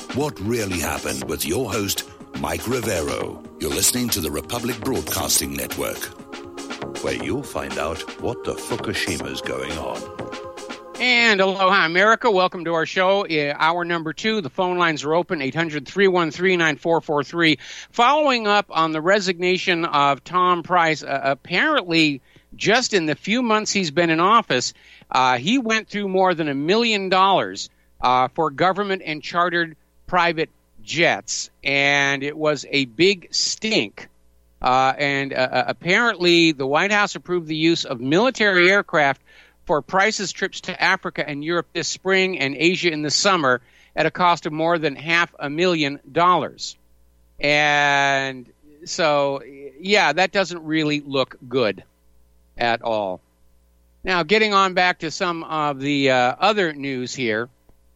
What really happened with your host, Mike Rivero. You're listening to the Republic Broadcasting Network, where you'll find out what the Fukushima's going on. And aloha, America. Welcome to our show. Hour number 2. The phone lines are open, 800-313-9443. Following up on the resignation of Tom Price, apparently just in the few months he's been in office, he went through more than $1 million for government and chartered private jets, and it was a big stink. Apparently the White House approved the use of military aircraft for Price's trips to Africa and Europe this spring and Asia in the summer at a cost of more than $500,000. And so, yeah, that doesn't really look good at all. Now, getting on back to some of the other news here,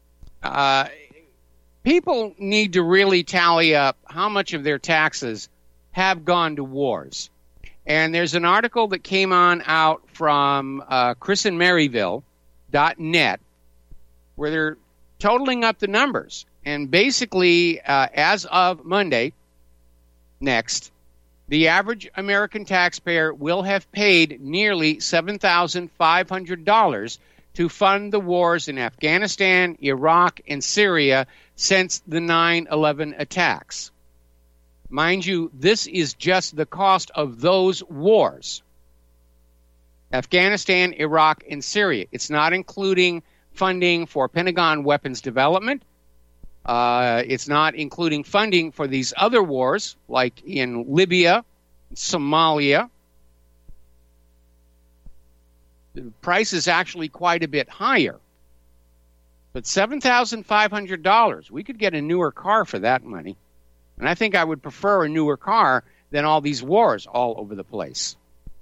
people need to really tally up how much of their taxes have gone to wars. And there's an article that came out from chrisandmaryville.net where they're totaling up the numbers. And basically, as of Monday next, the average American taxpayer will have paid nearly $7,500 to fund the wars in Afghanistan, Iraq, and Syria since the 9/11 attacks. Mind you, this is just the cost of those wars. Afghanistan, Iraq, and Syria. It's not including funding for Pentagon weapons development. It's not including funding for these other wars, like in Libya, Somalia. The price is actually quite a bit higher. But $7,500, we could get a newer car for that money. And I think I would prefer a newer car than all these wars all over the place.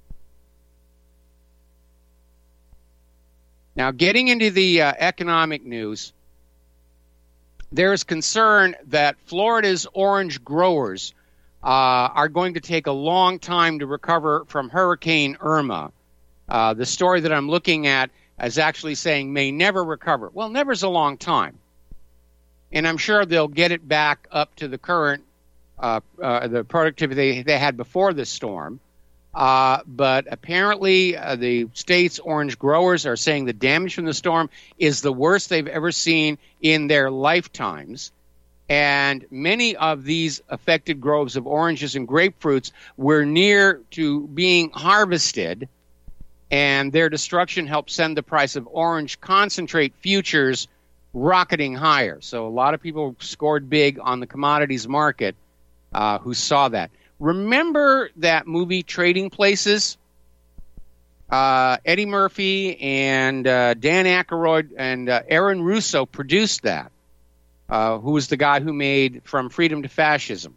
Now, getting into the economic news, there is concern that Florida's orange growers are going to take a long time to recover from Hurricane Irma. The story that I'm looking at is actually saying may never recover. Well, never's a long time. And I'm sure they'll get it back up to the current the productivity they had before the storm. But apparently the state's orange growers are saying the damage from the storm is the worst they've ever seen in their lifetimes. And many of these affected groves of oranges and grapefruits were near to being harvested, and their destruction helped send the price of orange concentrate futures rocketing higher. So a lot of people scored big on the commodities market who saw that. Remember that movie Trading Places? Eddie Murphy and Dan Aykroyd and Aaron Russo produced that, who was the guy who made From Freedom to Fascism.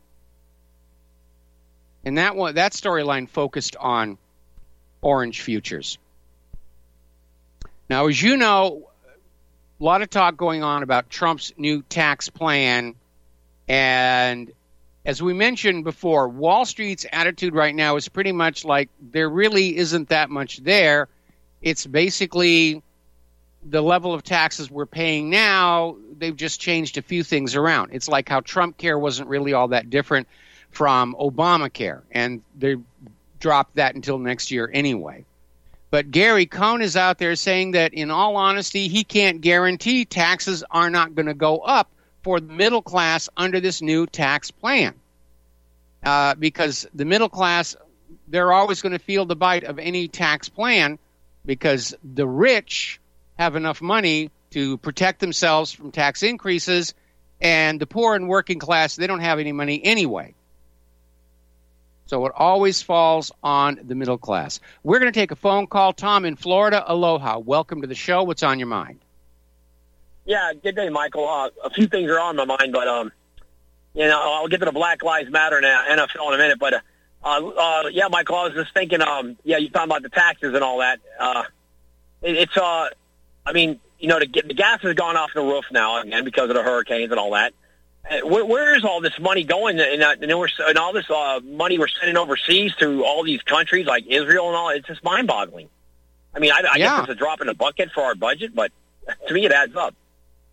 And that storyline focused on orange futures. Now, as you know, a lot of talk going on about Trump's new tax plan. And as we mentioned before, Wall Street's attitude right now is pretty much like there really isn't that much there. It's basically the level of taxes we're paying now. They've just changed a few things around. It's like how Trump Care wasn't really all that different from Obamacare, and they dropped that until next year anyway. But Gary Cohn is out there saying that, in all honesty, he can't guarantee taxes are not going to go up for the middle class under this new tax plan. Because the middle class, they're always going to feel the bite of any tax plan because the rich have enough money to protect themselves from tax increases, and the poor and working class, they don't have any money anyway. So it always falls on the middle class. We're going to take a phone call. Tom in Florida, aloha. Welcome to the show. What's on your mind? Yeah, good day, Michael. A few things are on my mind, but I'll get to the Black Lives Matter and NFL in a minute. But yeah, Michael, I was just thinking, you talking about the taxes and all that. The gas has gone off the roof now again because of the hurricanes and all that. Where is all this money going? And all this money we're sending overseas to all these countries like Israel and all. It's just mind-boggling. I mean, I guess it's a drop in the bucket for our budget, but to me it adds up.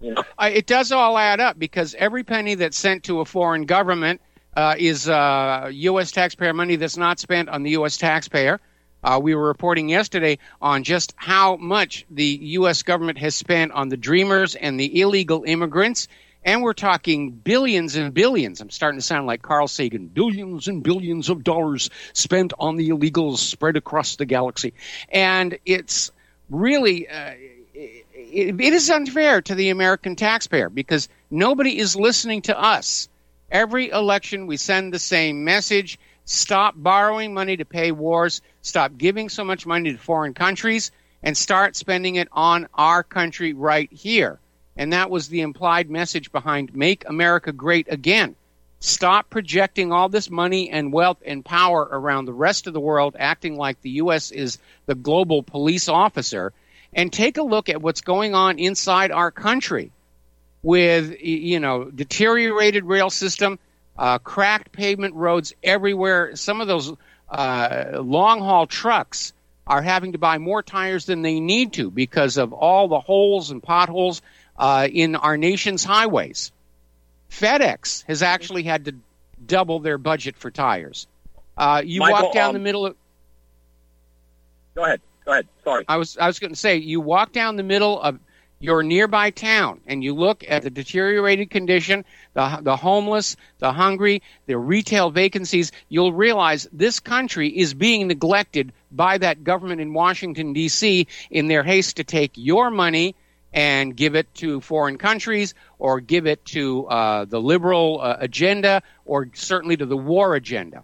It does all add up because every penny that's sent to a foreign government is U.S. taxpayer money that's not spent on the U.S. taxpayer. We were reporting yesterday on just how much the U.S. government has spent on the dreamers and the illegal immigrants. And we're talking billions and billions. I'm starting to sound like Carl Sagan. Billions and billions of dollars spent on the illegals spread across the galaxy. And it's really, it is unfair to the American taxpayer because nobody is listening to us. Every election we send the same message. Stop borrowing money to pay wars. Stop giving so much money to foreign countries and start spending it on our country right here. And that was the implied message behind Make America Great Again. Stop projecting all this money and wealth and power around the rest of the world, acting like the U.S. is the global police officer, and take a look at what's going on inside our country with, deteriorated rail system, cracked pavement roads everywhere. Some of those long-haul trucks are having to buy more tires than they need to because of all the holes and potholes in our nation's highways. FedEx has actually had to double their budget for tires. You Michael, walk down the middle of... Go ahead. Sorry. I was going to say, you walk down the middle of your nearby town and you look at the deteriorated condition, the homeless, the hungry, the retail vacancies, you'll realize this country is being neglected by that government in Washington, D.C. in their haste to take your money and give it to foreign countries or give it to the liberal agenda or certainly to the war agenda.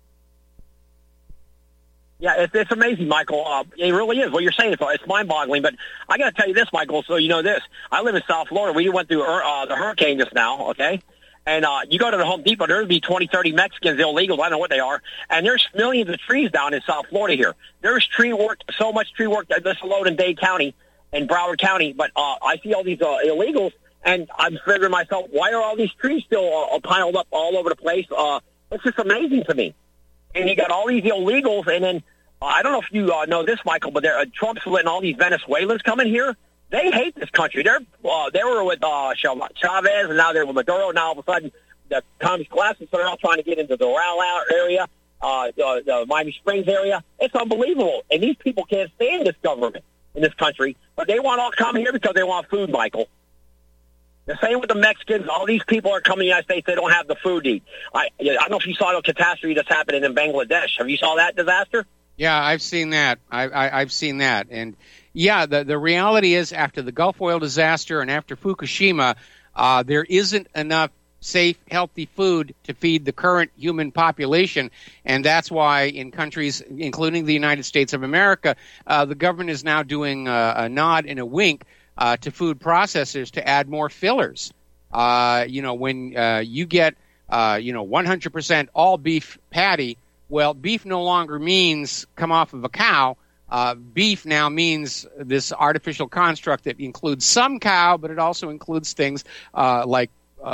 Yeah, it's amazing, Michael. It really is. What you're saying, it's mind-boggling. But I got to tell you this, Michael, so you know this. I live in South Florida. We went through the hurricane just now, okay? And you go to the Home Depot, there'll be 20, 30 Mexicans, illegals, I don't know what they are. And there's millions of trees down in South Florida here. There's tree work, so much tree work that's alone in Dade County and Broward County. But I see all these illegals, and I'm figuring to myself, why are all these trees still piled up all over the place? It's just amazing to me. And you got all these illegals, and then I don't know if you know this, Michael, but Trump's letting all these Venezuelans come in here. They hate this country. They were with Chavez, and now they're with Maduro. Now all of a sudden, the communist classes are all trying to get into the Doral area, the Miami Springs area. It's unbelievable. And these people can't stand this government in this country, but they want to come here because they want food, Michael. The same with the Mexicans. All these people are coming to the United States. They don't have the food to eat. I don't know if you saw the catastrophe that's happening in Bangladesh. Have you saw that disaster? Yeah, I've seen that. I've seen that. And, yeah, the reality is after the Gulf oil disaster and after Fukushima, there isn't enough safe, healthy food to feed the current human population. And that's why in countries, including the United States of America, the government is now doing a nod and a wink to food processors to add more fillers. When you get, 100% all beef patty, well, beef no longer means come off of a cow. Beef now means this artificial construct that includes some cow, but it also includes things like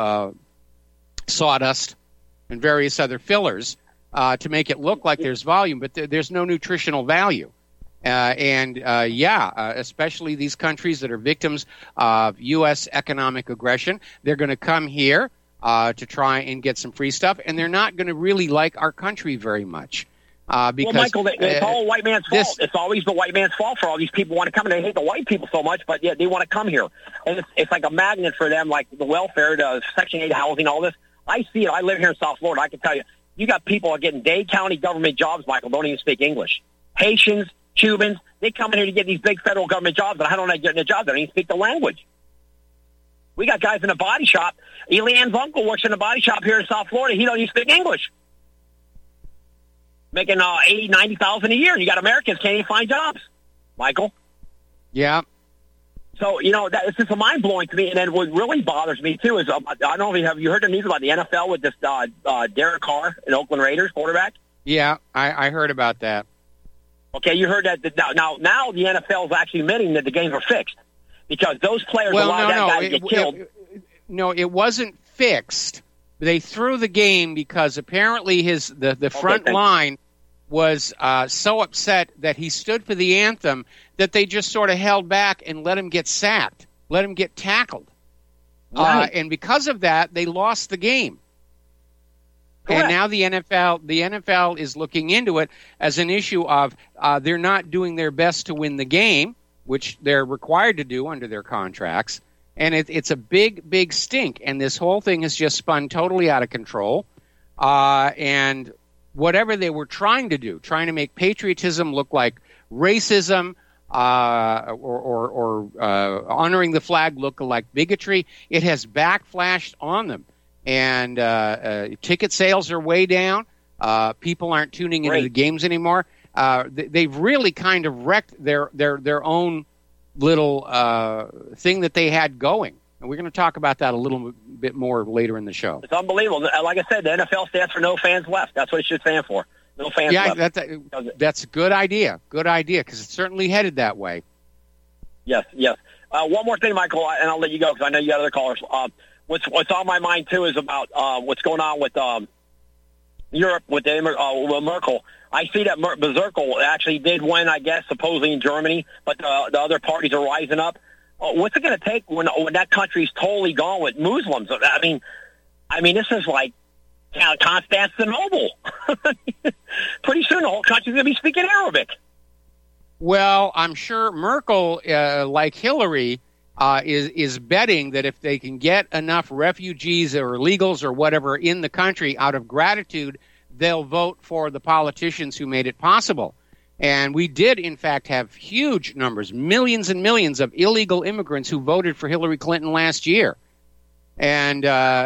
sawdust and various other fillers to make it look like there's volume, but there's no nutritional value. Especially these countries that are victims of U.S. economic aggression, they're going to come here to try and get some free stuff, and they're not going to really like our country very much. Because, Michael, it's all white man's fault. It's always the white man's fault for all these people want to come, and they hate the white people so much, but yeah, they want to come here. And it's like a magnet for them, like the welfare, the Section 8 housing, all this. I see it. I live here in South Florida. I can tell you, you got people are getting Dade County government jobs, Michael, don't even speak English. Haitians, Cubans, they come in here to get these big federal government jobs, but how don't they get a job? They don't even speak the language. We got guys in a body shop. Elian's uncle works in a body shop here in South Florida. He don't even speak English. Making $80,000, $90,000 a year. You got Americans can't even find jobs, Michael. Yeah. So, it's just mind-blowing to me. And then what really bothers me, too, is I don't know if have you heard the news about the NFL with this Derek Carr, an Oakland Raiders quarterback? Yeah, I heard about that. Okay, you heard that. Now the NFL is actually admitting that the games are fixed because those players, get killed. It wasn't fixed. They threw the game because apparently the front line was so upset that he stood for the anthem that they just sort of held back and let him get sacked, let him get tackled. Right. And because of that, they lost the game. Correct. And now the NFL is looking into it as an issue of they're not doing their best to win the game, which they're required to do under their contracts. And it's a big, big stink. And this whole thing has just spun totally out of control. And whatever they were trying to do, trying to make patriotism look like racism, or honoring the flag look like bigotry, it has backflashed on them. And ticket sales are way down. People aren't tuning into the games anymore. They've really kind of wrecked their own little thing that they had going. And we're going to talk about that a little bit more later in the show. It's unbelievable. Like I said, the NFL stands for no fans left. That's what it should stand for. No fans left. Yeah, that's a good idea. Good idea, because it's certainly headed that way. Yes. One more thing, Michael, and I'll let you go because I know you got other callers. What's on my mind, too, is about what's going on with Europe with Merkel. I see that Merkel actually did win, I guess, supposedly in Germany, but the other parties are rising up. What's it going to take when that country's totally gone with Muslims? I mean, this is like Constantinople. Pretty soon the whole country's going to be speaking Arabic. Well, I'm sure Merkel, like Hillary, is betting that if they can get enough refugees or illegals or whatever in the country out of gratitude, they'll vote for the politicians who made it possible. And we did, in fact, have huge numbers, millions and millions of illegal immigrants who voted for Hillary Clinton last year. And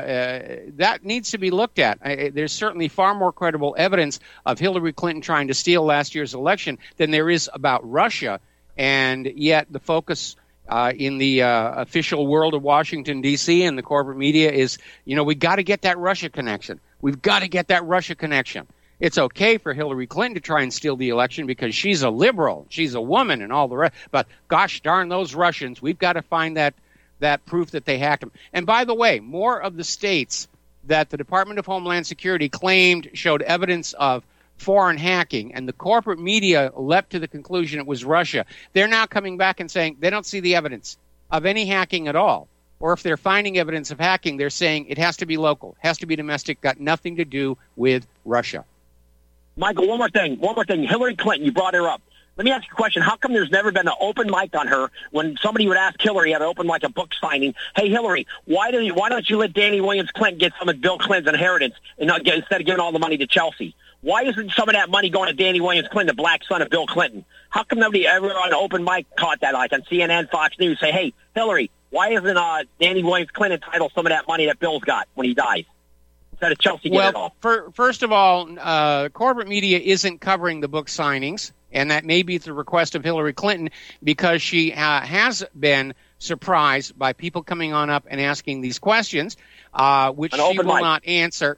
that needs to be looked at. There's certainly far more credible evidence of Hillary Clinton trying to steal last year's election than there is about Russia. And yet the focus in the official world of Washington, D.C. and the corporate media is, we got to get that Russia connection. We've got to get that Russia connection. It's okay for Hillary Clinton to try and steal the election because she's a liberal, she's a woman, and all the rest. But gosh darn those Russians, we've got to find that proof that they hacked them. And by the way, more of the states that the Department of Homeland Security claimed showed evidence of foreign hacking, and the corporate media leapt to the conclusion it was Russia. They're now coming back and saying they don't see the evidence of any hacking at all. Or if they're finding evidence of hacking, they're saying it has to be local, has to be domestic, got nothing to do with Russia. Michael, one more thing. Hillary Clinton, you brought her up. Let me ask you a question. How come there's never been an open mic on her when somebody would ask Hillary at an open mic, a book signing, hey, Hillary, why don't you let Danny Williams Clinton get some of Bill Clinton's inheritance instead of giving all the money to Chelsea? Why isn't some of that money going to Danny Williams Clinton, the black son of Bill Clinton? How come nobody ever on an open mic caught that, like on CNN, Fox News, say, hey, Hillary, why isn't Danny Williams Clinton entitled some of that money that Bill's got when he dies? Instead of Chelsea getting it all. First of all, corporate media isn't covering the book signings, and that may be at the request of Hillary Clinton because she has been surprised by people coming on up and asking these questions, which she will not answer.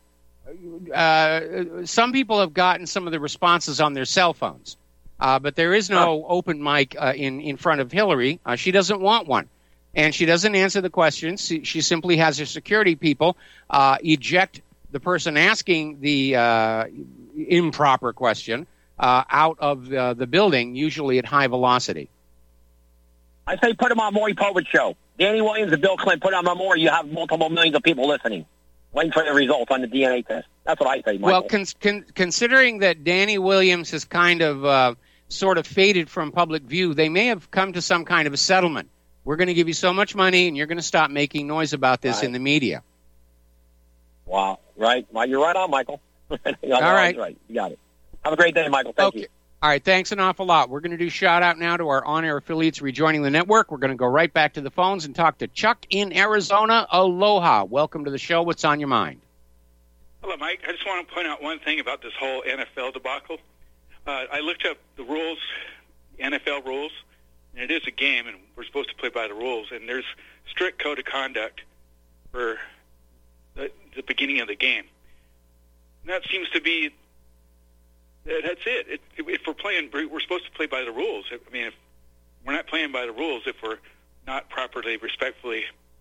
Some people have gotten some of the responses on their cell phones, but there is no open mic in front of Hillary. She doesn't want one, and she doesn't answer the questions. She simply has her security people eject the person asking the improper question out of the building, usually at high velocity. I say put him on Maury Povich show. Danny Williams and Bill Clinton, put him on Maury. You have multiple millions of people listening, waiting for the results on the DNA test. That's what I say, Michael. Well, considering that Danny Williams has kind of sort of faded from public view, they may have come to some kind of a settlement. We're going to give you so much money, and you're going to stop making noise about this in the media. Wow. Right. Well, you're right on, Michael. All right. Right. You got it. Have a great day, Michael. Thank you. All right. Thanks an awful lot. We're going to do shout-out now to our on-air affiliates rejoining the network. We're going to go right back to the phones and talk to Chuck in Arizona. Aloha. Welcome to the show. What's on your mind? Hello, Mike. I just want to point out one thing about this whole NFL debacle. I looked up the rules, NFL rules, and it is a game, and we're supposed to play by the rules, and there's strict code of conduct for the beginning of the game. And that seems to be, that's it. If we're playing, we're supposed to play by the rules. I mean, if we're not playing by the rules, if we're not properly, respectfully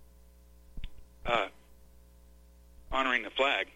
honoring the flag.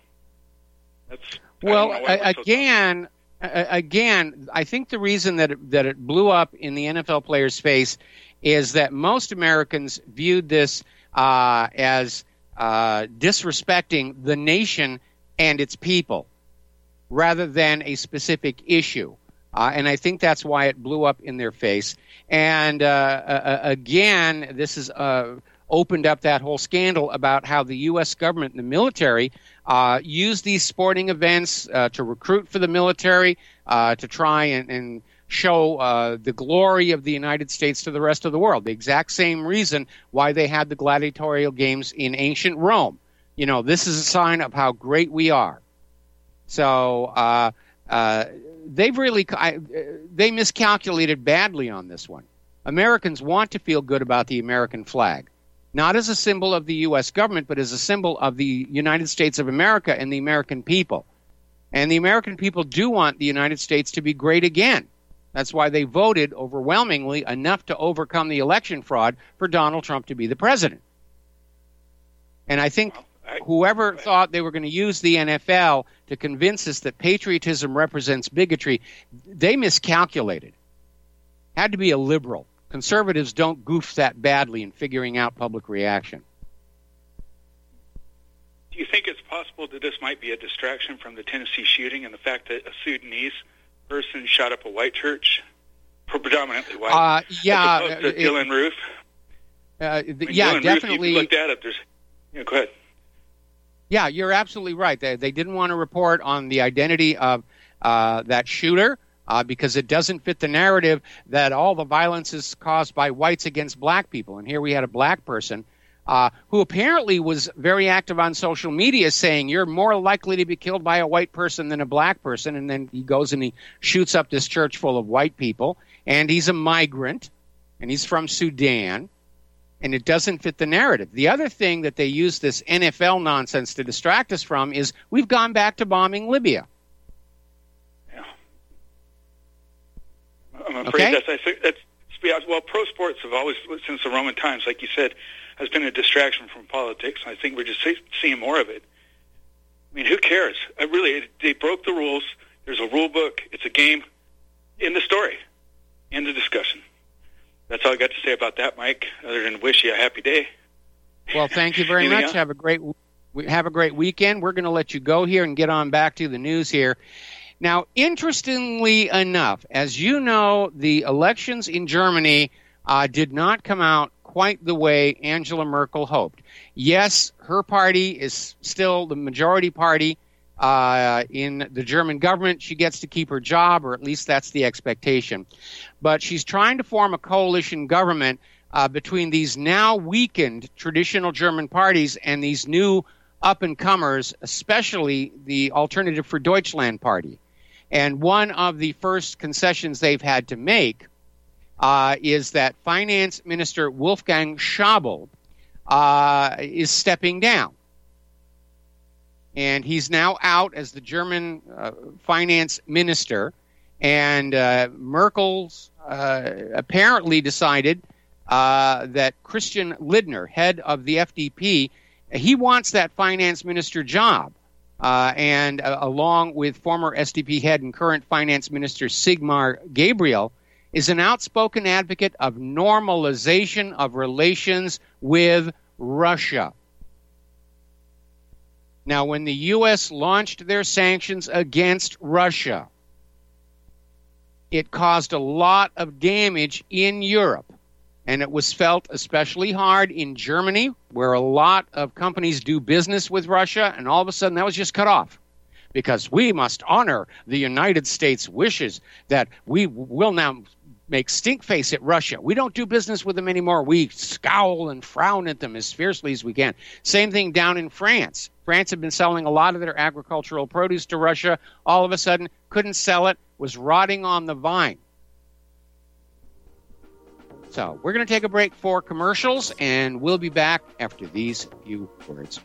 Again, I think the reason that it blew up in the NFL players' face is that most Americans viewed this as disrespecting the nation and its people rather than a specific issue. And I think that's why it blew up in their face. And again, this has opened up that whole scandal about how the U.S. government and the military use these sporting events to recruit for the military, to try and show the glory of the United States to the rest of the world. The exact same reason why they had the gladiatorial games in ancient Rome. You know, this is a sign of how great we are. So they miscalculated badly on this one. Americans want to feel good about the American flag, not as a symbol of the U.S. government, but as a symbol of the United States of America and the American people. And the American people do want the United States to be great again. That's why they voted overwhelmingly enough to overcome the election fraud for Donald Trump to be the president. And I think whoever thought they were going to use the NFL to convince us that patriotism represents bigotry, they miscalculated. Had to be a liberal. Conservatives don't goof that badly in figuring out public reaction. Do you think it's possible that this might be a distraction from the Tennessee shooting and the fact that a Sudanese person shot up a white church, predominantly white? Yeah. As opposed to Dylan Roof? Dylan definitely. Roof, you looked at it. Go ahead. Yeah, you're absolutely right. They didn't want to report on the identity of that shooter because it doesn't fit the narrative that all the violence is caused by whites against black people. And here we had a black person who apparently was very active on social media saying you're more likely to be killed by a white person than a black person. And then he goes and he shoots up this church full of white people. And he's a migrant, and he's from Sudan. And it doesn't fit the narrative. The other thing that they use this NFL nonsense to distract us from is we've gone back to bombing Libya. Yeah. I'm afraid that's well, pro sports have always, since the Roman times, like you said, has been a distraction from politics. I think we're just seeing more of it. I mean, who cares? They broke the rules. There's a rule book. It's a game. End the story. End the discussion. That's all I got to say about that, Mike, other than wish you a happy day. Well, thank you very much. Have a great weekend. We're going to let you go here and get on back to the news here. Now, interestingly enough, as you know, the elections in Germany did not come out quite the way Angela Merkel hoped. Yes, her party is still the majority party in the German government. She gets to keep her job, or at least that's the expectation. But she's trying to form a coalition government between these now weakened traditional German parties and these new up-and-comers, especially the Alternative for Deutschland party. And one of the first concessions they've had to make is that Finance Minister Wolfgang Schäuble is stepping down. And he's now out as the German finance minister. And Merkel's apparently decided that Christian Lindner, head of the FDP, he wants that finance minister job. And along with former SDP head and current finance minister Sigmar Gabriel, is an outspoken advocate of normalization of relations with Russia. Now, when the U.S. launched their sanctions against Russia, it caused a lot of damage in Europe. And it was felt especially hard in Germany, where a lot of companies do business with Russia, and all of a sudden that was just cut off. Because we must honor the United States' wishes that we will now make stink face at Russia. We don't do business with them anymore. We scowl and frown at them as fiercely as we can. Same thing down in France. France had been selling a lot of their agricultural produce to Russia. All of a sudden, couldn't sell it, was rotting on the vine. So we're going to take a break for commercials, and we'll be back after these few words.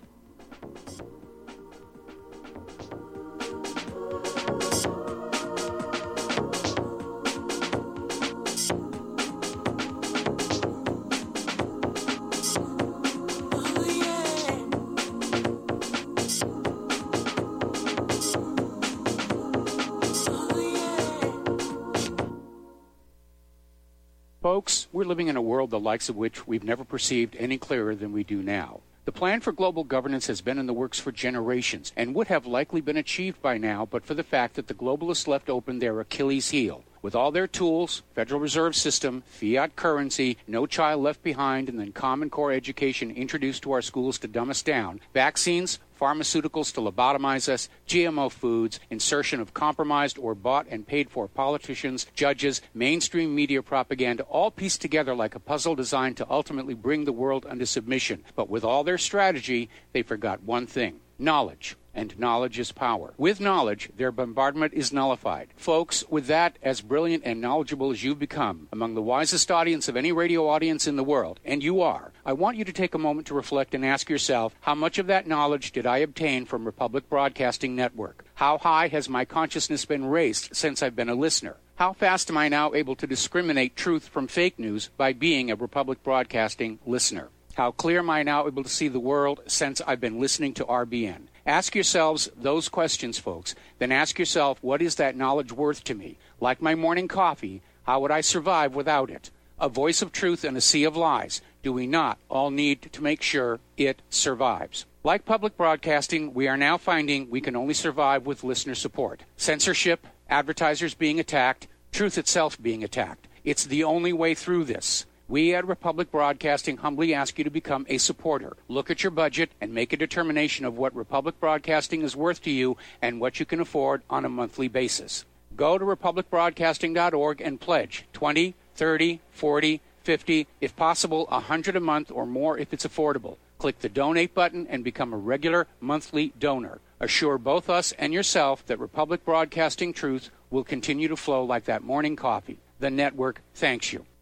Folks, we're living in a world the likes of which we've never perceived any clearer than we do now. The plan for global governance has been in the works for generations and would have likely been achieved by now but for the fact that the globalists left open their Achilles heel. With all their tools, Federal Reserve System, fiat currency, no child left behind, and then Common Core education introduced to our schools to dumb us down, vaccines, pharmaceuticals to lobotomize us, GMO foods, insertion of compromised or bought and paid for politicians, judges, mainstream media propaganda, all pieced together like a puzzle designed to ultimately bring the world under submission. But with all their strategy, they forgot one thing: knowledge. And knowledge is power. With knowledge, their bombardment is nullified. Folks, with that, as brilliant and knowledgeable as you've become, among the wisest audience of any radio audience in the world, and you are, I want you to take a moment to reflect and ask yourself, how much of that knowledge did I obtain from Republic Broadcasting Network? How high has my consciousness been raised since I've been a listener? How fast am I now able to discriminate truth from fake news by being a Republic Broadcasting listener? How clear am I now able to see the world since I've been listening to RBN? Ask yourselves those questions, folks. Then ask yourself, what is that knowledge worth to me? Like my morning coffee, how would I survive without it? A voice of truth in a sea of lies. Do we not all need to make sure it survives? Like public broadcasting, we are now finding we can only survive with listener support. Censorship, advertisers being attacked, truth itself being attacked. It's the only way through this. We at Republic Broadcasting humbly ask you to become a supporter. Look at your budget and make a determination of what Republic Broadcasting is worth to you and what you can afford on a monthly basis. Go to republicbroadcasting.org and pledge $20, $30, $40, $50, if possible, $100 a month or more if it's affordable. Click the donate button and become a regular monthly donor. Assure both us and yourself that Republic Broadcasting truth will continue to flow like that morning coffee. The network thanks you.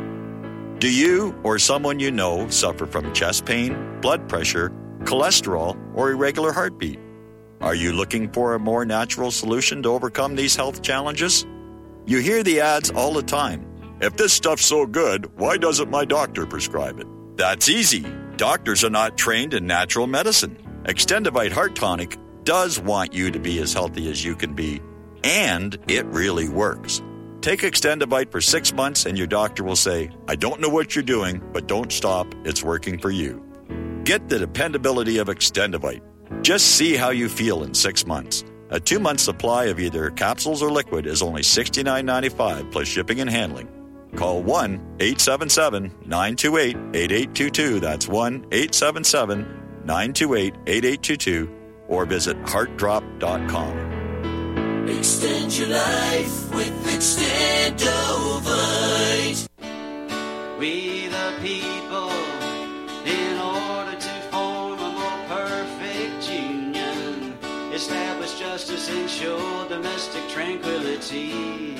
Do you or someone you know suffer from chest pain, blood pressure, cholesterol, or irregular heartbeat? Are you looking for a more natural solution to overcome these health challenges? You hear the ads all the time. If this stuff's so good, why doesn't my doctor prescribe it? That's easy. Doctors are not trained in natural medicine. Extendivite Heart Tonic does want you to be as healthy as you can be, and it really works. Take Extendivite for 6 months and your doctor will say, I don't know what you're doing, but don't stop. It's working for you. Get the dependability of Extendivite. Just see how you feel in 6 months. A 2-month supply of either capsules or liquid is only $69.95 plus shipping and handling. Call 1-877-928-8822. That's 1-877-928-8822 or visit heartdrop.com. Extend your life with Extendovite. We the people, in order to form a more perfect union, establish justice, ensure domestic tranquility,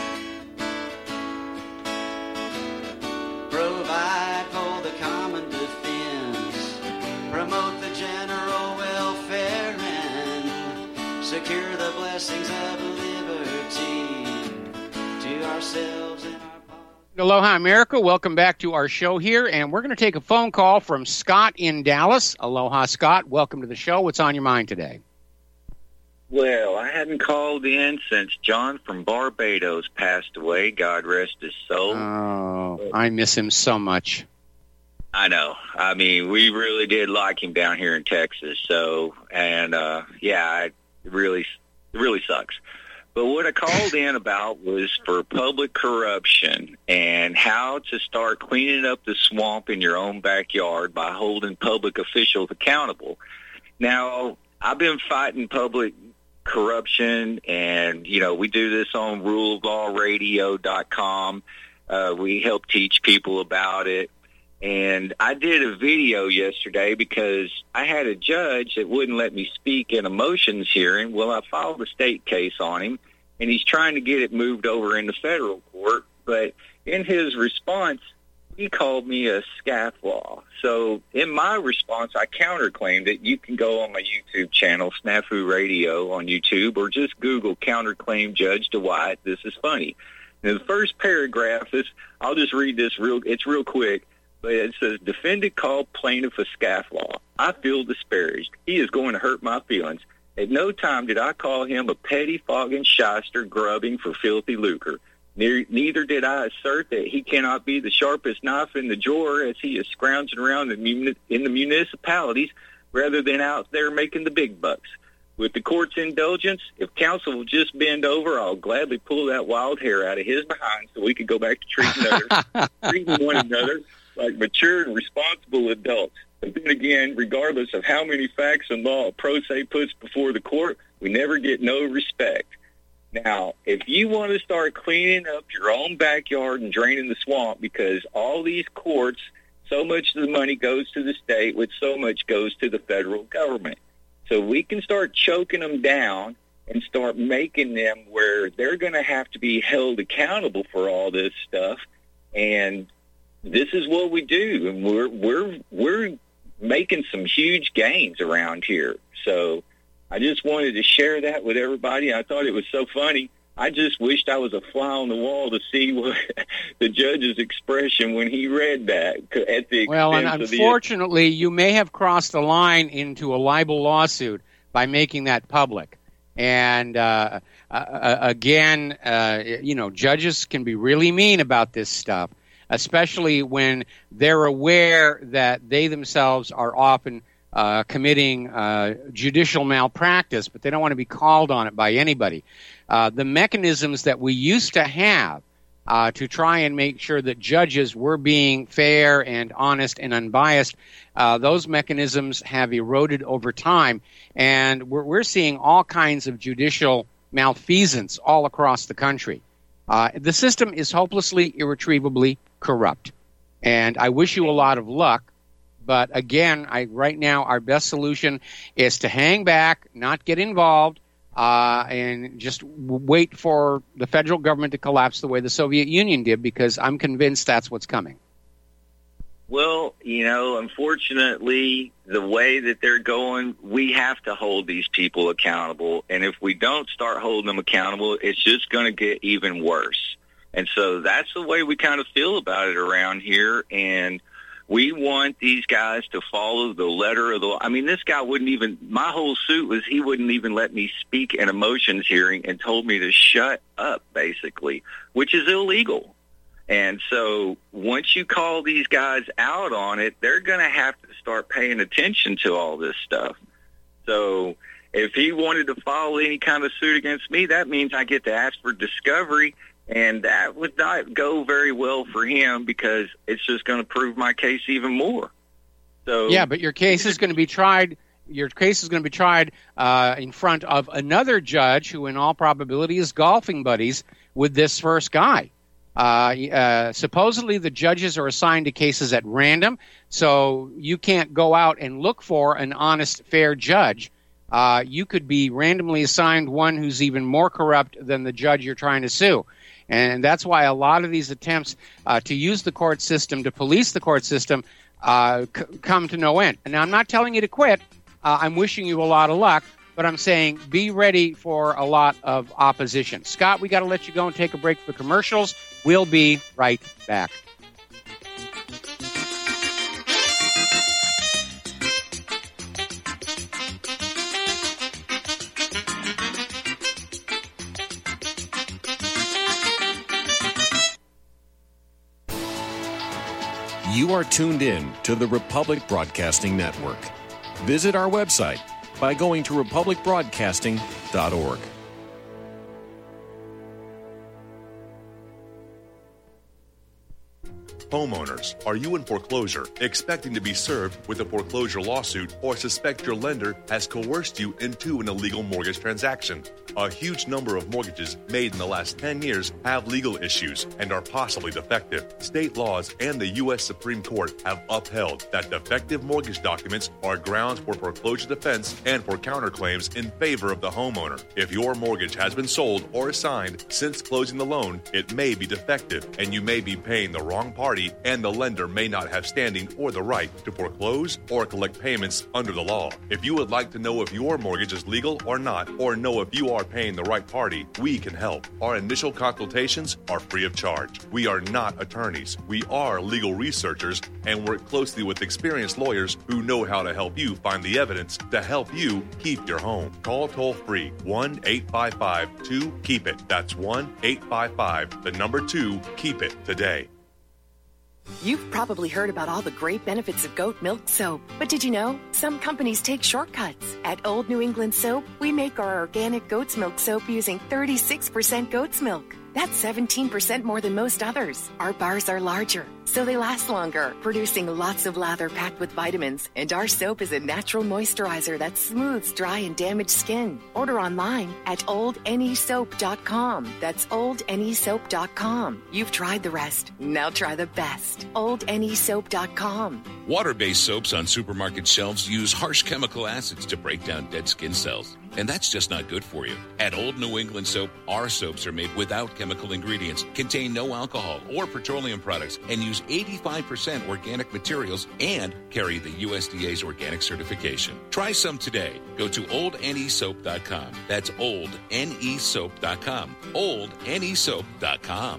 provide for the common defense, promote the general welfare, and secure the blessings of liberty to ourselves and our Aloha, America. Welcome back to our show here, and we're going to take a phone call from Scott in Dallas. Aloha, Scott. Welcome to the show. What's on your mind today? Well, I hadn't called in since John from Barbados passed away. God rest his soul. Oh, I miss him so much. I know. I mean, we really did like him down here in Texas. So, and it really sucks. But what I called in about was for public corruption and how to start cleaning up the swamp in your own backyard by holding public officials accountable. Now, I've been fighting public corruption, and, you know, we do this on ruleoflawradio.com. We help teach people about it. And I did a video yesterday because I had a judge that wouldn't let me speak in a motions hearing. Well, I filed a state case on him, and he's trying to get it moved over into federal court. But in his response, he called me a scofflaw. So in my response, I counterclaimed it. You can go on my YouTube channel, Snafu Radio on YouTube, or just Google counterclaim Judge DeWitt. This is funny. Now, the first paragraph is, I'll just read this it's real quick. But it says, defendant called plaintiff a scofflaw. I feel disparaged. He is going to hurt my feelings. At no time did I call him a petty fogging shyster grubbing for filthy lucre. Neither did I assert that he cannot be the sharpest knife in the drawer as he is scrounging around in the municipalities rather than out there making the big bucks. With the court's indulgence, if counsel will just bend over, I'll gladly pull that wild hair out of his behind so we could go back to treating one another like mature and responsible adults. But then again, regardless of how many facts and law a pro se puts before the court, we never get no respect. Now, if you want to start cleaning up your own backyard and draining the swamp, because all these courts, so much of the money goes to the state, which so much goes to the federal government. So we can start choking them down and start making them where they're going to have to be held accountable for all this stuff. And this is what we do, and we're making some huge gains around here. So I just wanted to share that with everybody. I thought it was so funny. I just wished I was a fly on the wall to see what the judge's expression when he read that. At the well, and unfortunately, you may have crossed the line into a libel lawsuit by making that public. And again, judges can be really mean about this stuff, especially when they're aware that they themselves are often committing judicial malpractice, but they don't want to be called on it by anybody. The mechanisms that we used to have to try and make sure that judges were being fair and honest and unbiased, those mechanisms have eroded over time, and we're seeing all kinds of judicial malfeasance all across the country. The system is hopelessly, irretrievably corrupt, and I wish you a lot of luck. But again, right now our best solution is to hang back, not get involved, and just wait for the federal government to collapse the way the Soviet Union did, because I'm convinced that's what's coming. Well, unfortunately, the way that they're going, we have to hold these people accountable. And if we don't start holding them accountable, it's just going to get even worse. And so that's the way we kind of feel about it around here. And we want these guys to follow the letter of the law. I mean, this guy wouldn't even, my whole suit was he wouldn't even let me speak in a motions hearing and told me to shut up, basically, which is illegal. And so once you call these guys out on it, they're going to have to start paying attention to all this stuff. So if he wanted to file any kind of suit against me, that means I get to ask for discovery. And that would not go very well for him, because it's just going to prove my case even more. So yeah, but your case is going to be tried. Your case is going to be tried in front of another judge who, in all probability, is golfing buddies with this first guy. Supposedly, the judges are assigned to cases at random, so you can't go out and look for an honest, fair judge. You could be randomly assigned one who's even more corrupt than the judge you're trying to sue. And that's why a lot of these attempts to use the court system, to police the court system, come to no end. And now, I'm not telling you to quit. I'm wishing you a lot of luck. But I'm saying be ready for a lot of opposition. Scott, we got to let you go and take a break for commercials. We'll be right back. You are tuned in to the Republic Broadcasting Network. Visit our website by going to republicbroadcasting.org. Homeowners, are you in foreclosure, expecting to be served with a foreclosure lawsuit, or suspect your lender has coerced you into an illegal mortgage transaction? A huge number of mortgages made in the last 10 years have legal issues and are possibly defective. State laws and the U.S. Supreme Court have upheld that defective mortgage documents are grounds for foreclosure defense and for counterclaims in favor of the homeowner. If your mortgage has been sold or assigned since closing the loan, it may be defective, and you may be paying the wrong party, and the lender may not have standing or the right to foreclose or collect payments under the law. If you would like to know if your mortgage is legal or not, or know if you are paying the right party, we can help. Our initial consultations are free of charge. We are not attorneys. We are legal researchers and work closely with experienced lawyers who know how to help you find the evidence to help you keep your home. Call toll-free 1-855-2-KEEP-IT. That's 1-855-2-KEEP-IT today. You've probably heard about all the great benefits of goat milk soap, but did you know some companies take shortcuts? At Old New England Soap, we make our organic goat's milk soap using 36% goat's milk. That's 17% more than most others. Our bars are larger, so they last longer, producing lots of lather packed with vitamins. And our soap is a natural moisturizer that smooths dry and damaged skin. Order online at oldnesoap.com. That's oldnesoap.com. You've tried the rest. Now try the best. oldnesoap.com. Water-based soaps on supermarket shelves use harsh chemical acids to break down dead skin cells. And that's just not good for you. At Old New England Soap, our soaps are made without chemical ingredients, contain no alcohol or petroleum products, and use 85% organic materials and carry the USDA's organic certification. Try some today. Go to oldnesoap.com. That's oldnesoap.com. oldnesoap.com.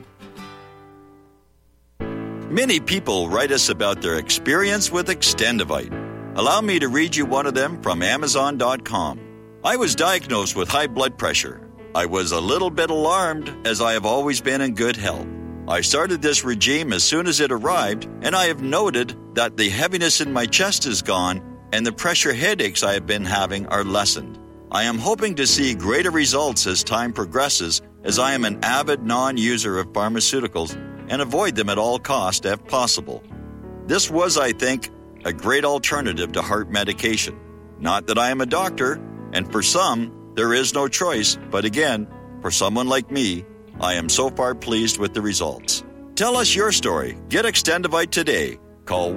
Many people write us about their experience with Extendivite. Allow me to read you one of them from Amazon.com. I was diagnosed with high blood pressure. I was a little bit alarmed, as I have always been in good health. I started this regime as soon as it arrived, and I have noted that the heaviness in my chest is gone and the pressure headaches I have been having are lessened. I am hoping to see greater results as time progresses, as I am an avid non-user of pharmaceuticals and avoid them at all costs if possible. This was, I think, a great alternative to heart medication. Not that I am a doctor, and for some, there is no choice, but again, for someone like me, I am so far pleased with the results. Tell us your story. Get Extendivite today. Call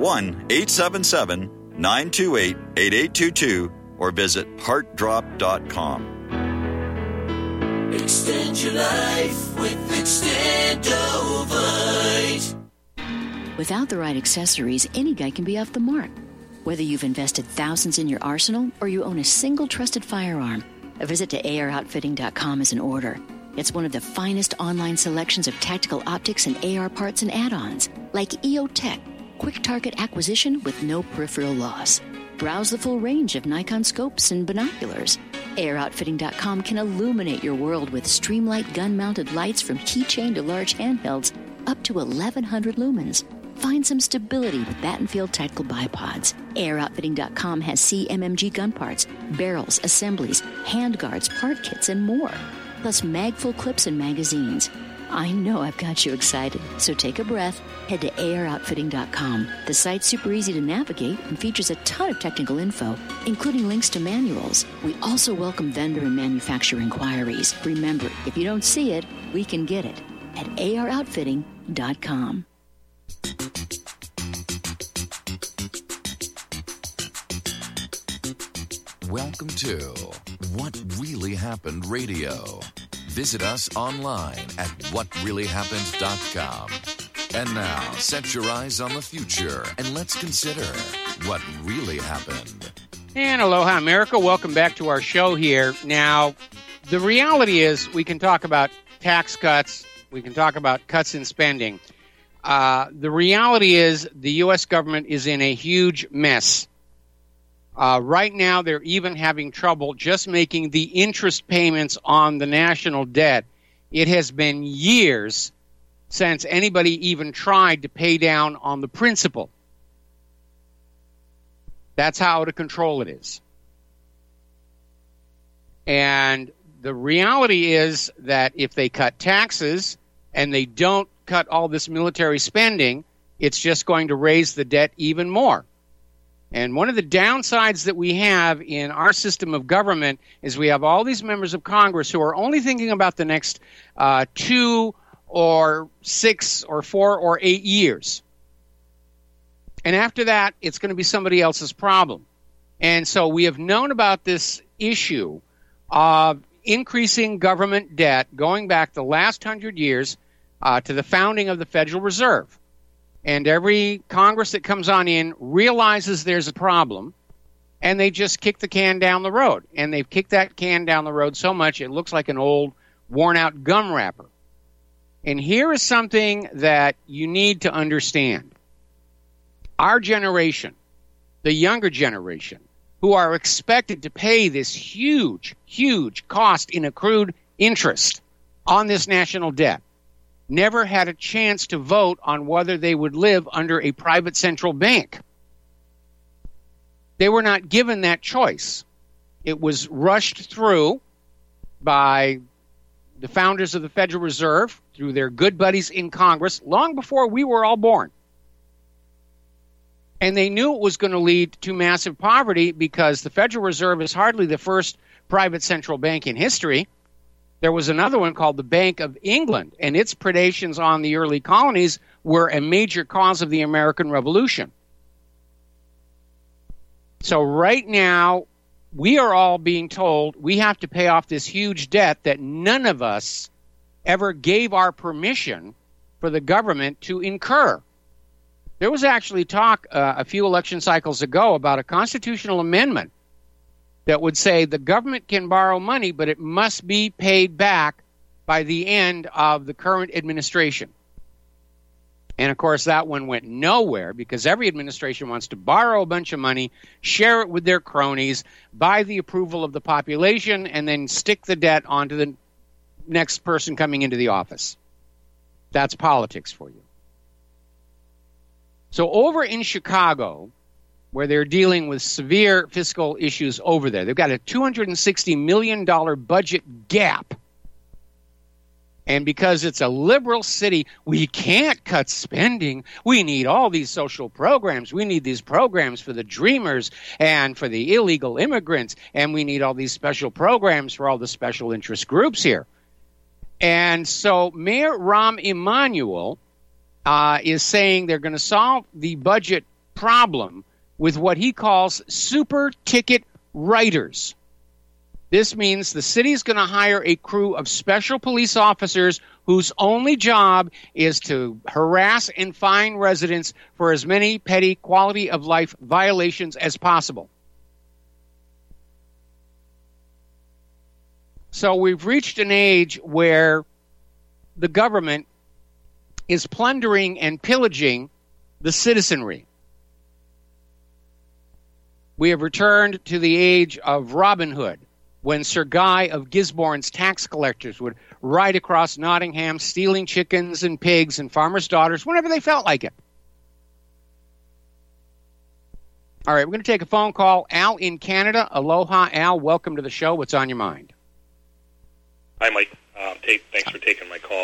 1-877-928-8822 or visit heartdrop.com. Extend your life with Extendovite. Without the right accessories, any guy can be off the mark. Whether you've invested thousands in your arsenal or you own a single trusted firearm, a visit to AROutfitting.com is in order. It's one of the finest online selections of tactical optics and AR parts and add-ons, like EOTech, quick target acquisition with no peripheral loss. Browse the full range of Nikon scopes and binoculars. AROutfitting.com can illuminate your world with Streamlight gun-mounted lights from keychain to large handhelds up to 1,100 lumens. Find some stability with Battenfield tactical bipods. AirOutfitting.com has CMMG gun parts, barrels, assemblies, handguards, part kits, and more. Plus mag-full clips and magazines. I know I've got you excited, so take a breath. Head to AirOutfitting.com. The site's super easy to navigate and features a ton of technical info, including links to manuals. We also welcome vendor and manufacturer inquiries. Remember, if you don't see it, we can get it at AirOutfitting.com. Welcome to What Really Happened Radio. Visit us online at whatreallyhappened.com. And now, set your eyes on the future and let's consider what really happened. And aloha, America. Welcome back to our show here. Now, the reality is we can talk about tax cuts. We can talk about cuts in spending. The reality is the U.S. government is in a huge mess. Right now, they're even having trouble just making the interest payments on the national debt. It has been years since anybody even tried to pay down on the principal. That's how out of control it is. And the reality is that if they cut taxes and they don't cut all this military spending, it's just going to raise the debt even more. And one of the downsides that we have in our system of government is we have all these members of Congress who are only thinking about the next 2 or 6 or 4 or 8 years. And after that, it's going to be somebody else's problem. And so we have known about this issue of increasing government debt going back the last 100 years to the founding of the Federal Reserve. And every Congress that comes on in realizes there's a problem, and they just kick the can down the road. And they've kicked that can down the road so much it looks like an old, worn-out gum wrapper. And here is something that you need to understand. Our generation, the younger generation, who are expected to pay this huge, huge cost in accrued interest on this national debt, never had a chance to vote on whether they would live under a private central bank. They were not given that choice. It was rushed through by the founders of the Federal Reserve through their good buddies in Congress long before we were all born. And they knew it was going to lead to massive poverty because the Federal Reserve is hardly the first private central bank in history. There was another one called the Bank of England, and its predations on the early colonies were a major cause of the American Revolution. So right now, we are all being told we have to pay off this huge debt that none of us ever gave our permission for the government to incur. There was actually talk a few election cycles ago about a constitutional amendment that would say the government can borrow money, but it must be paid back by the end of the current administration. And, of course, that one went nowhere because every administration wants to borrow a bunch of money, share it with their cronies, buy the approval of the population, and then stick the debt onto the next person coming into the office. That's politics for you. So over in Chicago, where they're dealing with severe fiscal issues over there, they've got a $260 million budget gap. And because it's a liberal city, we can't cut spending. We need all these social programs. We need these programs for the dreamers and for the illegal immigrants. And we need all these special programs for all the special interest groups here. And so Mayor Rahm Emanuel is saying they're going to solve the budget problem with what he calls super ticket writers. This means the city is going to hire a crew of special police officers whose only job is to harass and fine residents for as many petty quality of life violations as possible. So we've reached an age where the government is plundering and pillaging the citizenry. We have returned to the age of Robin Hood, when Sir Guy of Gisborne's tax collectors would ride across Nottingham stealing chickens and pigs and farmers' daughters whenever they felt like it. All right, we're going to take a phone call. Al in Canada. Aloha, Al. Welcome to the show. What's on your mind? Hi, Mike. Thanks for taking my call.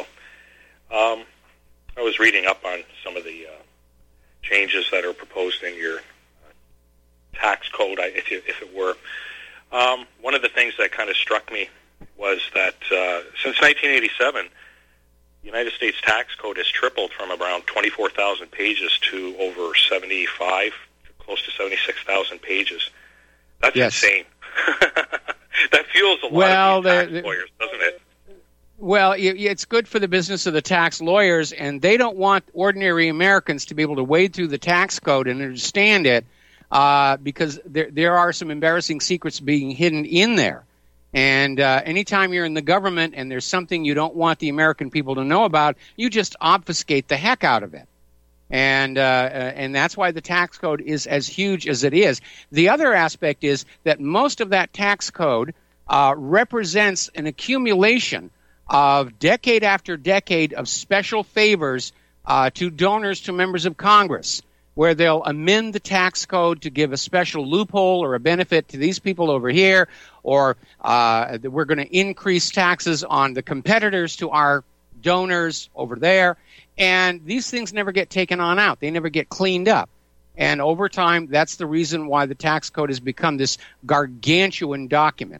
I was reading up on some of the changes that are proposed in your tax code, if it were. One of the things that kind of struck me was that since 1987, the United States tax code has tripled from around 24,000 pages to over 75, close to 76,000 pages. That's insane. That fuels a lot of these tax lawyers, doesn't it? Well, it's good for the business of the tax lawyers, and they don't want ordinary Americans to be able to wade through the tax code and understand it. Because there are some embarrassing secrets being hidden in there. And anytime you're in the government and there's something you don't want the American people to know about, you just obfuscate the heck out of it. And that's why the tax code is as huge as it is. The other aspect is that most of that tax code represents an accumulation of decade after decade of special favors to donors to members of Congress, where they'll amend the tax code to give a special loophole or a benefit to these people over here, or we're going to increase taxes on the competitors to our donors over there. And these things never get taken on out. They never get cleaned up. And over time, that's the reason why the tax code has become this gargantuan document.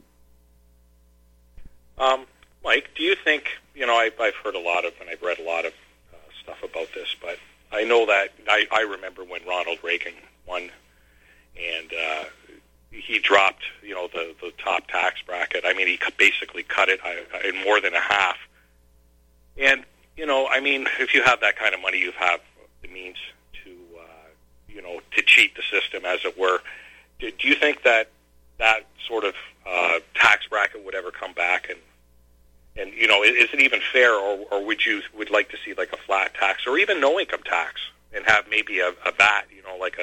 Mike, do you think, I've heard a lot of, and I've read a lot of stuff about this, but I know that I remember when Ronald Reagan won, and he dropped, the top tax bracket. I mean, he basically cut it in more than a half. And, if you have that kind of money, you have the means to, to cheat the system, as it were. do you think that sort of tax bracket would ever come back? And you know, is it even fair, or would like to see like a flat tax or even no income tax and have maybe a VAT, you know, like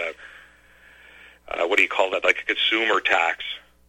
a what do you call that, like a consumer tax?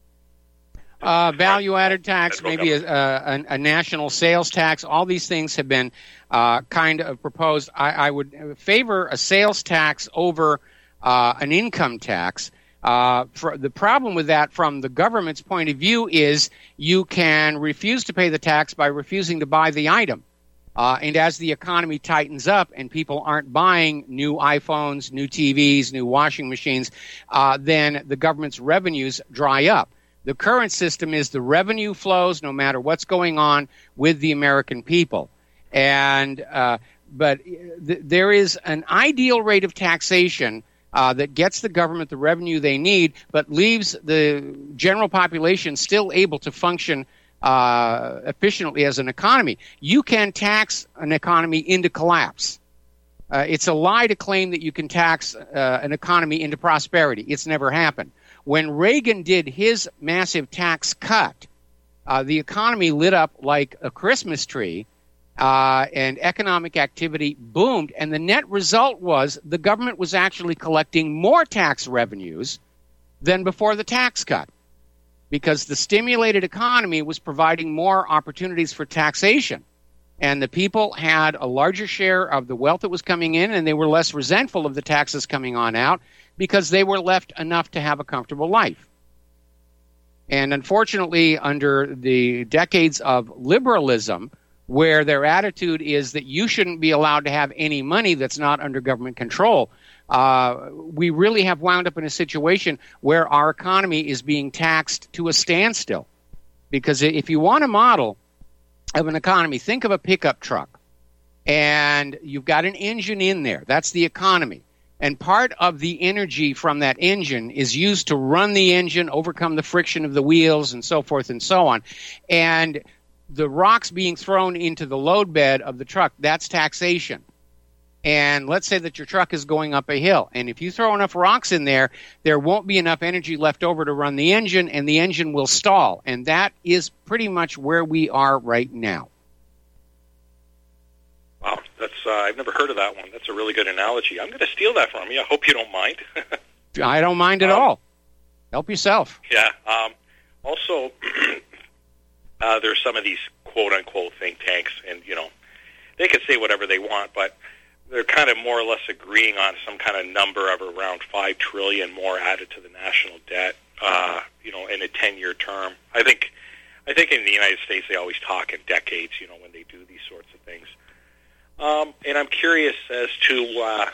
Value-added tax, maybe a national sales tax. All these things have been kind of proposed. I would favor a sales tax over an income tax. The problem with that from the government's point of view is you can refuse to pay the tax by refusing to buy the item. And as the economy tightens up and people aren't buying new iPhones, new TVs, new washing machines, then the government's revenues dry up. The current system is the revenue flows no matter what's going on with the American people. And but there is an ideal rate of taxation that gets the government the revenue they need, but leaves the general population still able to function efficiently as an economy. You can tax an economy into collapse. It's a lie to claim that you can tax an economy into prosperity. It's never happened. When Reagan did his massive tax cut, the economy lit up like a Christmas tree, and economic activity boomed, and the net result was the government was actually collecting more tax revenues than before the tax cut, because the stimulated economy was providing more opportunities for taxation, and the people had a larger share of the wealth that was coming in, and they were less resentful of the taxes coming on out because they were left enough to have a comfortable life. And unfortunately, under the decades of liberalism, where their attitude is that you shouldn't be allowed to have any money that's not under government control, we really have wound up in a situation where our economy is being taxed to a standstill. Because if you want a model of an economy, think of a pickup truck, and you've got an engine in there. That's the economy. And part of the energy from that engine is used to run the engine, overcome the friction of the wheels, and so forth and so on. And the rocks being thrown into the load bed of the truck, that's taxation. And let's say that your truck is going up a hill. And if you throw enough rocks in there, there won't be enough energy left over to run the engine, and the engine will stall. And that is pretty much where we are right now. Wow, that's I've never heard of that one. That's a really good analogy. I'm going to steal that from you. I hope you don't mind. I don't mind at all. Help yourself. Yeah. Also, there's some of these quote-unquote think tanks, and, you know, they could say whatever they want, but they're kind of more or less agreeing on some kind of number of around $5 trillion more added to the national debt, you know, in a 10-year term. I think in the United States they always talk in decades, you know, when they do these sorts of things. And I'm curious as to,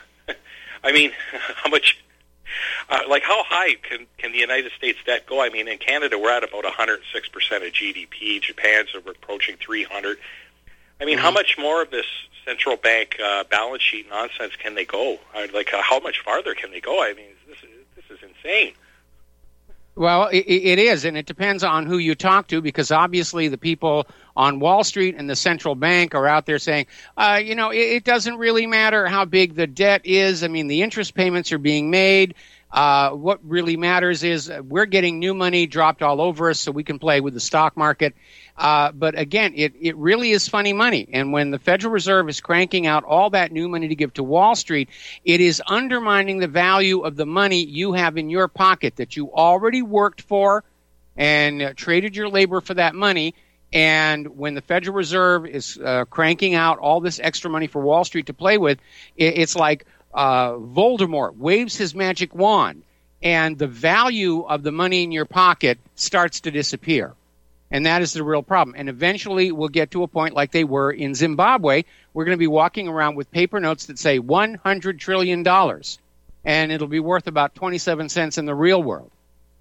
I mean, how much, like how high can the United States debt go? I mean, in Canada we're at about 106% of GDP. Japan's approaching 300. I mean, how much more of this central bank balance sheet nonsense can they go? Like, how much farther can they go? I mean, this is insane. Well, it is, and it depends on who you talk to, because obviously the people on Wall Street and the central bank are out there saying, you know, it doesn't really matter how big the debt is. I mean, the interest payments are being made. What really matters is we're getting new money dropped all over us so we can play with the stock market. But again, it really is funny money. And when the Federal Reserve is cranking out all that new money to give to Wall Street, it is undermining the value of the money you have in your pocket that you already worked for and traded your labor for that money. And when the Federal Reserve is cranking out all this extra money for Wall Street to play with, it's like Voldemort waves his magic wand, and the value of the money in your pocket starts to disappear. And that is the real problem. And eventually we'll get to a point like they were in Zimbabwe. We're going to be walking around with paper notes that say $100 trillion, and it'll be worth about 27 cents in the real world.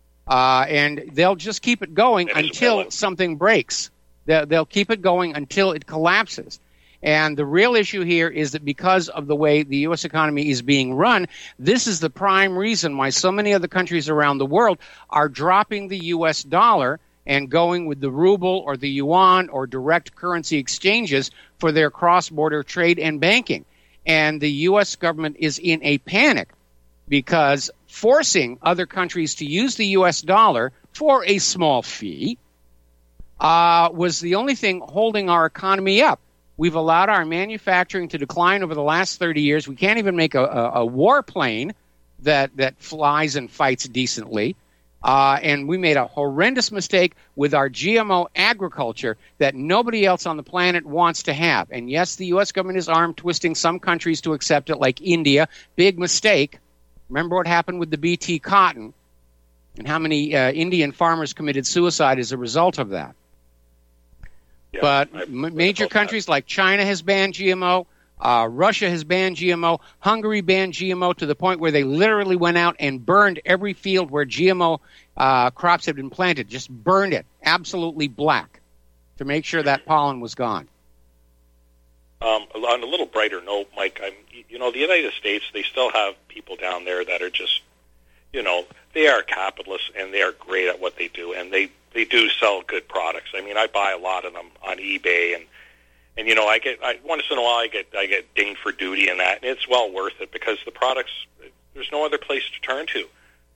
And they'll just keep it going until something breaks. They'll keep it going until it collapses. And the real issue here is that because of the way the U.S. economy is being run, this is the prime reason why so many other countries around the world are dropping the U.S. dollar and going with the ruble or the yuan or direct currency exchanges for their cross-border trade and banking. And the U.S. government is in a panic because forcing other countries to use the U.S. dollar for a small fee, was the only thing holding our economy up. We've allowed our manufacturing to decline over the last 30 years. We can't even make a warplane that flies and fights decently. And we made a horrendous mistake with our GMO agriculture that nobody else on the planet wants to have. And yes, the U.S. government is arm twisting some countries to accept it, like India. Big mistake. Remember what happened with the BT cotton and how many Indian farmers committed suicide as a result of that. Yeah, but major countries like China has banned GMO. Russia has banned GMO. Hungary banned GMO to the point where they literally went out and burned every field where GMO crops had been planted. Just burned it absolutely black to make sure that pollen was gone. On a little brighter note, Mike, the United States, they still have people down there that are just, they are capitalists and they are great at what they do, and they do sell good products. I mean, I buy a lot of them on eBay, and once in a while I get dinged for duty and that, and it's well worth it because the products, there's no other place to turn to.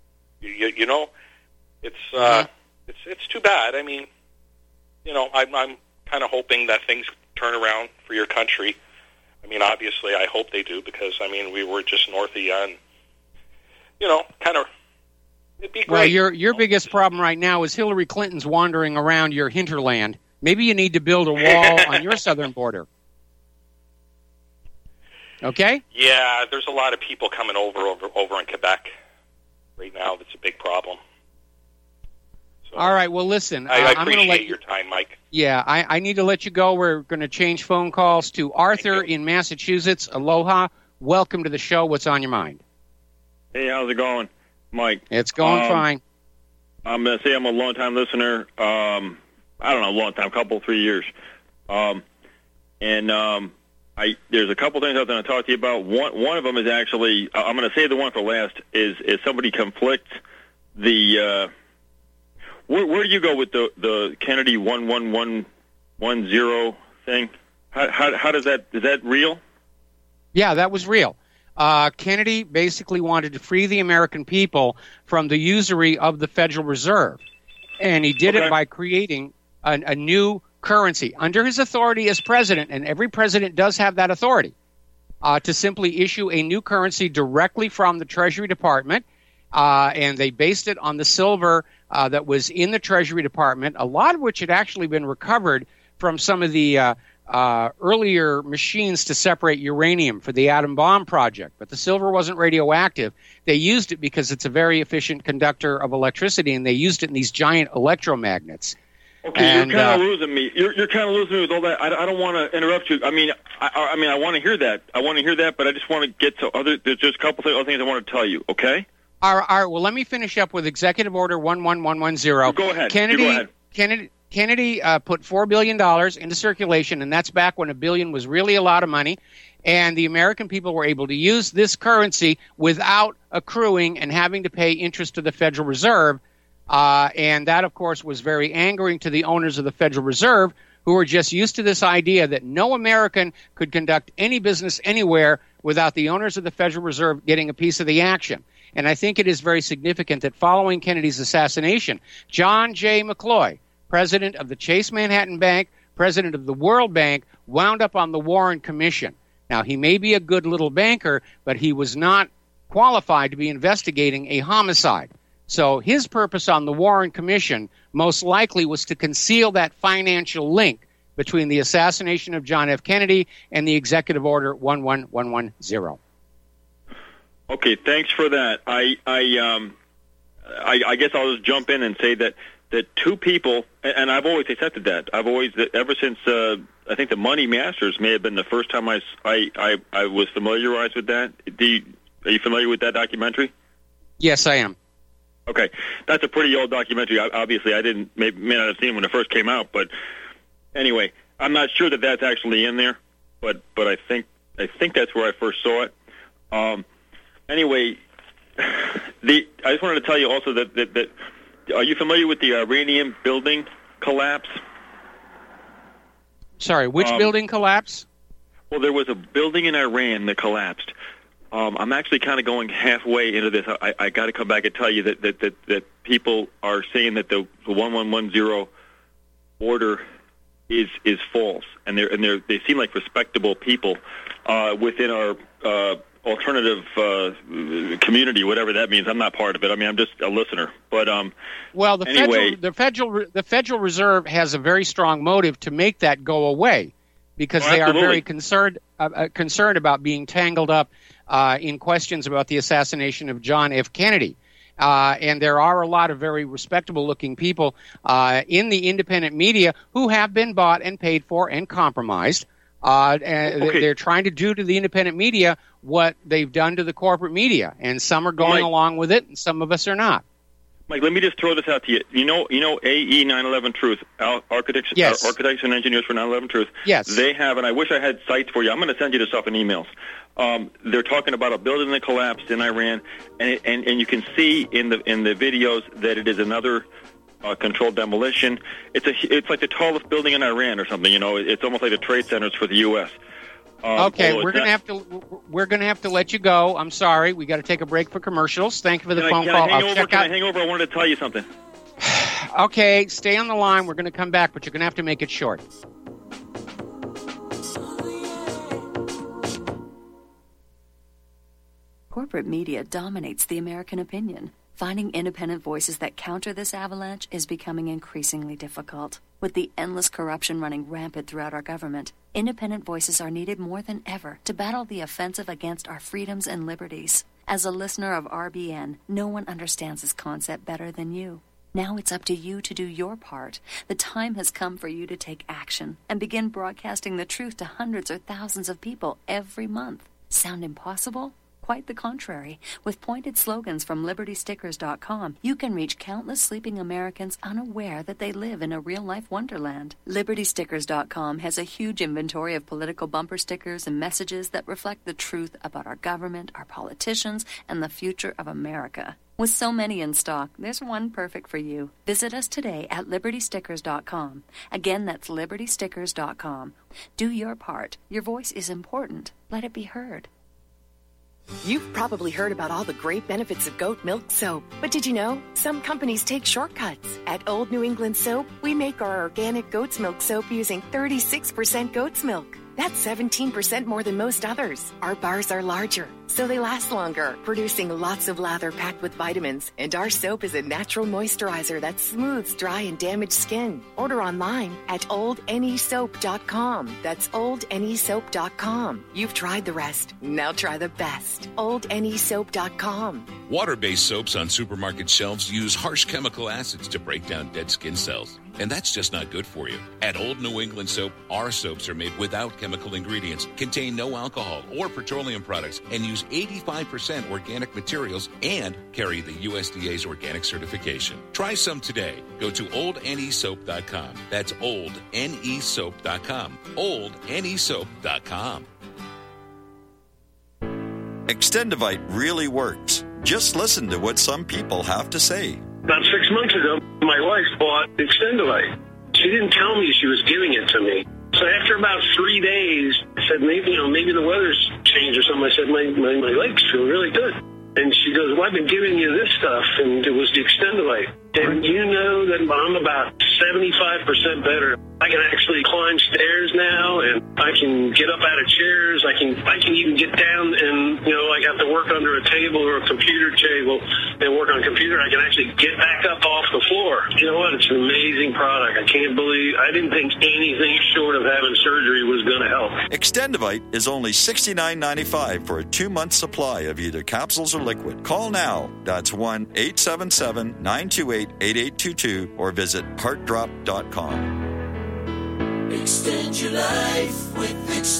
It's too bad. I mean, I'm kind of hoping that things turn around for your country. I mean, obviously, I hope they do because we were just north of you, and kind of. It'd be great. Well, your biggest problem right now is Hillary Clinton's wandering around your hinterland. Maybe you need to build a wall on your southern border. Okay? Yeah, there's a lot of people coming over in Quebec right now. That's a big problem. So, all right, well, listen. I appreciate your time, Mike. Yeah, I need to let you go. We're going to change phone calls to Arthur in Massachusetts. Aloha. Welcome to the show. What's on your mind? Hey, how's it going, Mike? It's going fine. I'm going to say I'm a long-time listener. I don't know, a long time, 3 years. There's a couple things I was going to talk to you about. One of them is actually, I'm going to save the one for last, is somebody conflicts the, where do you go with the Kennedy 11110 thing? How does that, is that real? Yeah, that was real. Kennedy basically wanted to free the American people from the usury of the Federal Reserve. And he did it by creating a new currency under his authority as president, and every president does have that authority, to simply issue a new currency directly from the Treasury Department, and they based it on the silver that was in the Treasury Department, a lot of which had actually been recovered from some of the earlier machines to separate uranium for the atom bomb project. But the silver wasn't radioactive. They used it because it's a very efficient conductor of electricity, and they used it in these giant electromagnets. Okay, and you're kind of losing me. You're kind of losing me with all that. I don't want to interrupt you. I mean, I want to hear that. But I just want to get to there's just a couple other things I want to tell you, okay? All right, well, let me finish up with Executive Order 11110. Go ahead. Kennedy put $4 billion into circulation, and that's back when $1 billion was really a lot of money. And the American people were able to use this currency without accruing and having to pay interest to the Federal Reserve. And that, of course, was very angering to the owners of the Federal Reserve, who were just used to this idea that no American could conduct any business anywhere without the owners of the Federal Reserve getting a piece of the action. And I think it is very significant that following Kennedy's assassination, John J. McCloy, president of the Chase Manhattan Bank, president of the World Bank, wound up on the Warren Commission. Now, he may be a good little banker, but he was not qualified to be investigating a homicide. So his purpose on the Warren Commission most likely was to conceal that financial link between the assassination of John F. Kennedy and the Executive Order 11110. Okay, thanks for that. I guess I'll just jump in and say that two people, and I've always accepted that. Ever since I think the Money Masters may have been the first time I was familiarized with that. Are you familiar with that documentary? Yes, I am. Okay, that's a pretty old documentary. Obviously, I may not have seen it when it first came out, but anyway, I'm not sure that that's actually in there, but I think that's where I first saw it. Anyway, I just wanted to tell you also that are you familiar with the Iranian building collapse? Sorry, which building collapse? Well, there was a building in Iran that collapsed. I'm actually kind of going halfway into this. I got to come back and tell you that people are saying that the 1110 order is false, and they seem like respectable people within our alternative community, whatever that means. I'm not part of it. I mean, I'm just a listener. But well, the Federal Reserve has a very strong motive to make that go away, because they are very concerned about being tangled up in questions about the assassination of John F. Kennedy. And there are a lot of very respectable-looking people in the independent media who have been bought and paid for and compromised. They're trying to do to the independent media what they've done to the corporate media, and some are going along with it, and some of us are not. Mike, let me just throw this out to you. You know AE 9/11 Truth, Architects and Engineers for 9/11 Truth. Yes. They have, and I wish I had sites for you. I'm going to send you this stuff in emails. They're talking about a building that collapsed in Iran, and you can see in the videos that it is another controlled demolition. It's like the tallest building in Iran or something. It's almost like the trade centers for the U.S. Okay, we're gonna have to let you go. I'm sorry, we got to take a break for commercials. Thank you for the phone call. Can I hang over? I wanted to tell you something. Okay, stay on the line. We're going to come back, but you're going to have to make it short. Corporate media dominates the American opinion. Finding independent voices that counter this avalanche is becoming increasingly difficult. With the endless corruption running rampant throughout our government, independent voices are needed more than ever to battle the offensive against our freedoms and liberties. As a listener of RBN, no one understands this concept better than you. Now it's up to you to do your part. The time has come for you to take action and begin broadcasting the truth to hundreds or thousands of people every month. Sound impossible? Quite the contrary. With pointed slogans from LibertyStickers.com, you can reach countless sleeping Americans unaware that they live in a real-life wonderland. LibertyStickers.com has a huge inventory of political bumper stickers and messages that reflect the truth about our government, our politicians, and the future of America. With so many in stock, there's one perfect for you. Visit us today at LibertyStickers.com. Again, that's LibertyStickers.com. Do your part. Your voice is important. Let it be heard. You've probably heard about all the great benefits of goat milk soap, but did you know some companies take shortcuts? At Old New England Soap, we make our organic goat's milk soap using 36% goat's milk. That's 17% more than most others. Our bars are larger, so they last longer, producing lots of lather packed with vitamins. And our soap is a natural moisturizer that smooths dry and damaged skin. Order online at oldnesoap.com. That's oldnesoap.com. You've tried the rest. Now try the best. oldnesoap.com. Water-based soaps on supermarket shelves use harsh chemical acids to break down dead skin cells. And that's just not good for you. At Old New England Soap, our soaps are made without chemical ingredients, contain no alcohol or petroleum products, and use 85% organic materials and carry the USDA's organic certification. Try some today. Go to oldnesoap.com. That's oldnesoap.com. oldnesoap.com. Extendivite really works. Just listen to what some people have to say. About 6 months ago, my wife bought Extendivite. She didn't tell me she was giving it to me. So after about 3 days, I said, maybe the weather's changed or something. I said, my legs feel really good. And she goes, well, I've been giving you this stuff, and it was the Extendivite. And you know that I'm about 75% better. I can actually climb stairs now, and I can get up out of chairs. I can even get down and, I have to work under a table or a computer table and work on a computer. I can actually get back up off the floor. You know what? It's an amazing product. I didn't think anything short of having surgery was going to help. Extendivite is only $69.95 for a 2-month supply of either capsules or liquid. Call now. That's 1-877-928-8822 or visit heartdrop.com. Extend your life with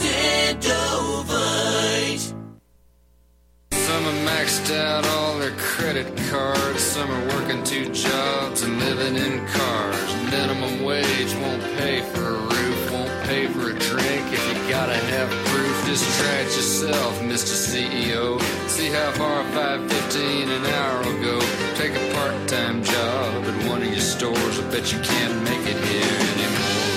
Extendovite. Some are maxed out all their credit cards. Some are working 2 jobs and living in cars. Minimum wage won't pay for a roof, won't pay for a drink. If you gotta have proof, just try it yourself, Mr. CEO. See how far $5.15 an hour will go. Take a part-time job at one of your stores. I bet you can't make it here anymore.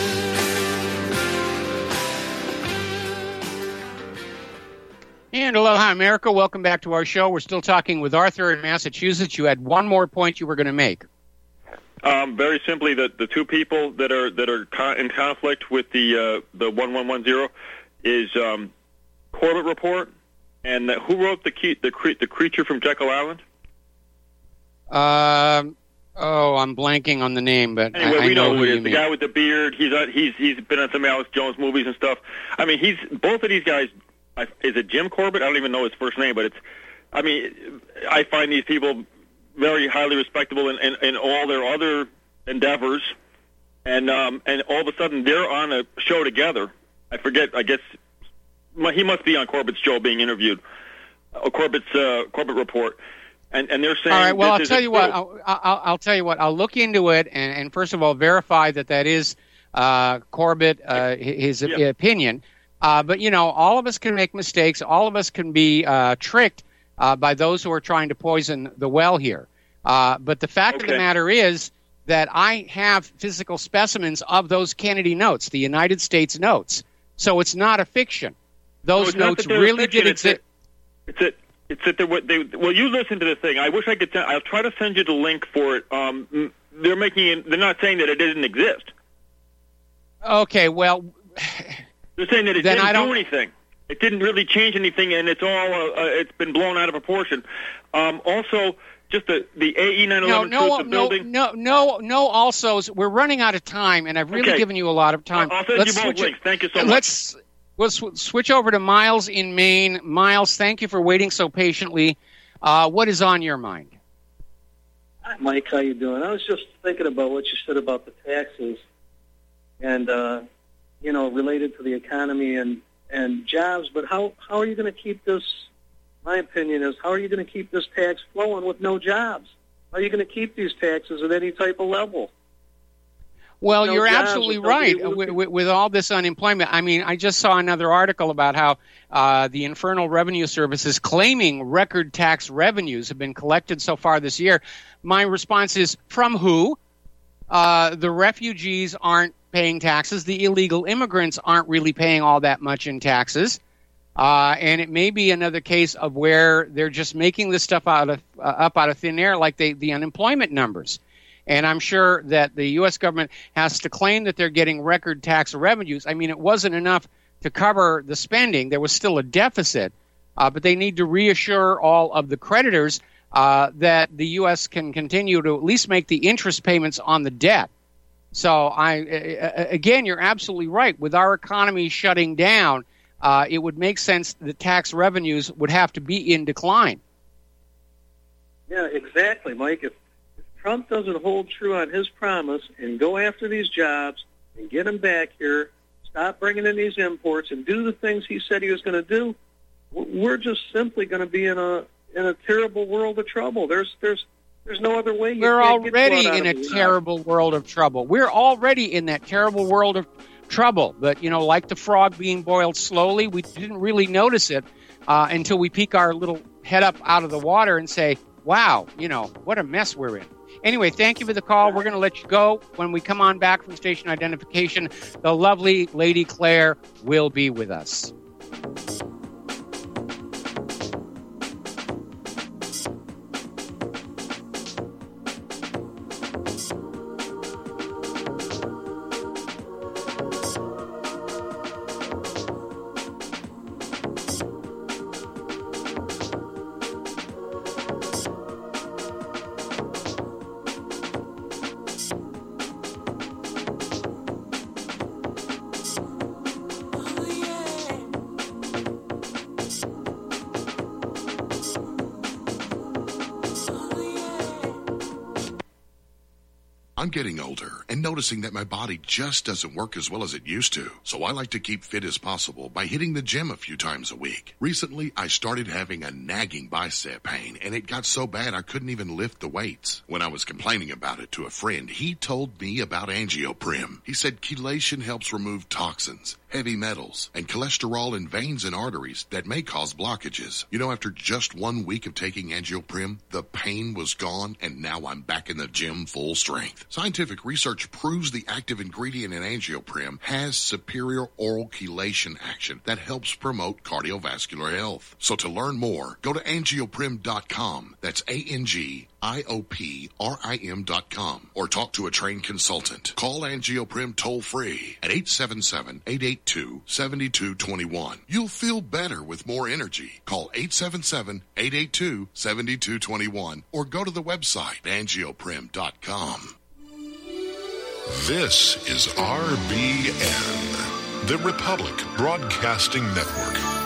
And aloha, America. Welcome back to our show. We're still talking with Arthur in Massachusetts. You had one more point you were going to make. Very simply, the two people that are in conflict with the 1110 is Corbett Report, and who wrote the Creature from Jekyll Island? I'm blanking on the name, but anyway, I we know who it you is. The mean. guy with the beard. He's been on some Alex Jones movies and stuff. I mean, both of these guys. Is it Jim Corbett? I don't even know his first name, but I find these people very highly respectable in all their other endeavors, and all of a sudden they're on a show together. I forget. I guess he must be on Corbett's show being interviewed. Corbett Report. And they're saying. All right. Well, I'll tell you what. I'll tell you what. I'll look into it and first of all verify that is Corbett his opinion. But all of us can make mistakes. All of us can be tricked by those who are trying to poison the well here. But the fact of the matter is that I have physical specimens of those Kennedy notes, the United States notes. So it's not a fiction. Those notes really did exist. Well, you listen to the thing. I wish I could. I'll try to send you the link for it. They're not saying that it didn't exist. Okay, well, they're saying that it didn't do anything. It didn't really change anything, and it's all it's been blown out of proportion. Also, just the AE 911 truth of building. No. Also, we're running out of time, and I've really given you a lot of time. I'll send you both links. Thank you so much. We'll switch over to Miles in Maine. Miles, thank you for waiting so patiently. What is on your mind? Hi, Mike. How you doing? I was just thinking about what you said about the taxes and, related to the economy and jobs. But how are you going to keep this, my opinion is, how are you going to keep this tax flowing with no jobs? How are you going to keep these taxes at any type of level? Well, you're absolutely right. With all this unemployment, I mean, I just saw another article about how the Internal Revenue Service is claiming record tax revenues have been collected so far this year. My response is, from who? The refugees aren't paying taxes. The illegal immigrants aren't really paying all that much in taxes. And it may be another case of where they're just making this stuff up out of thin air, like the unemployment numbers. And I'm sure that the U.S. government has to claim that they're getting record tax revenues. I mean, it wasn't enough to cover the spending. There was still a deficit. But they need to reassure all of the creditors that the U.S. can continue to at least make the interest payments on the debt. So, again, you're absolutely right. With our economy shutting down, it would make sense that tax revenues would have to be in decline. Yeah, exactly, Mike. If Trump doesn't hold true on his promise and go after these jobs and get them back here, stop bringing in these imports and do the things he said he was going to do, we're just simply going to be in a terrible world of trouble. There's no other way. We're already in a terrible world of trouble. We're already in that terrible world of trouble. But, like the frog being boiled slowly, we didn't really notice it until we peek our little head up out of the water and say, wow, what a mess we're in. Anyway, thank you for the call. We're going to let you go. When we come on back from station identification, the lovely Lady Claire will be with us. I'm getting older and noticing that my body just doesn't work as well as it used to. So I like to keep fit as possible by hitting the gym a few times a week. Recently, I started having a nagging bicep pain, and it got so bad I couldn't even lift the weights. When I was complaining about it to a friend, he told me about Angioprim. He said chelation helps remove toxins, heavy metals, and cholesterol in veins and arteries that may cause blockages. You know, after just 1 week of taking Angioprim, the pain was gone, and now I'm back in the gym full strength. Scientific research proves the active ingredient in Angioprim has superior oral chelation action that helps promote cardiovascular health. So to learn more, go to angioprim.com. That's ANGIOPRIM.com, or talk to a trained consultant. Call Angioprim toll free at 877-882-7221. You'll feel better with more energy. Call 877-882-7221 or go to the website angioprim.com. This is RBN, the Republic Broadcasting Network.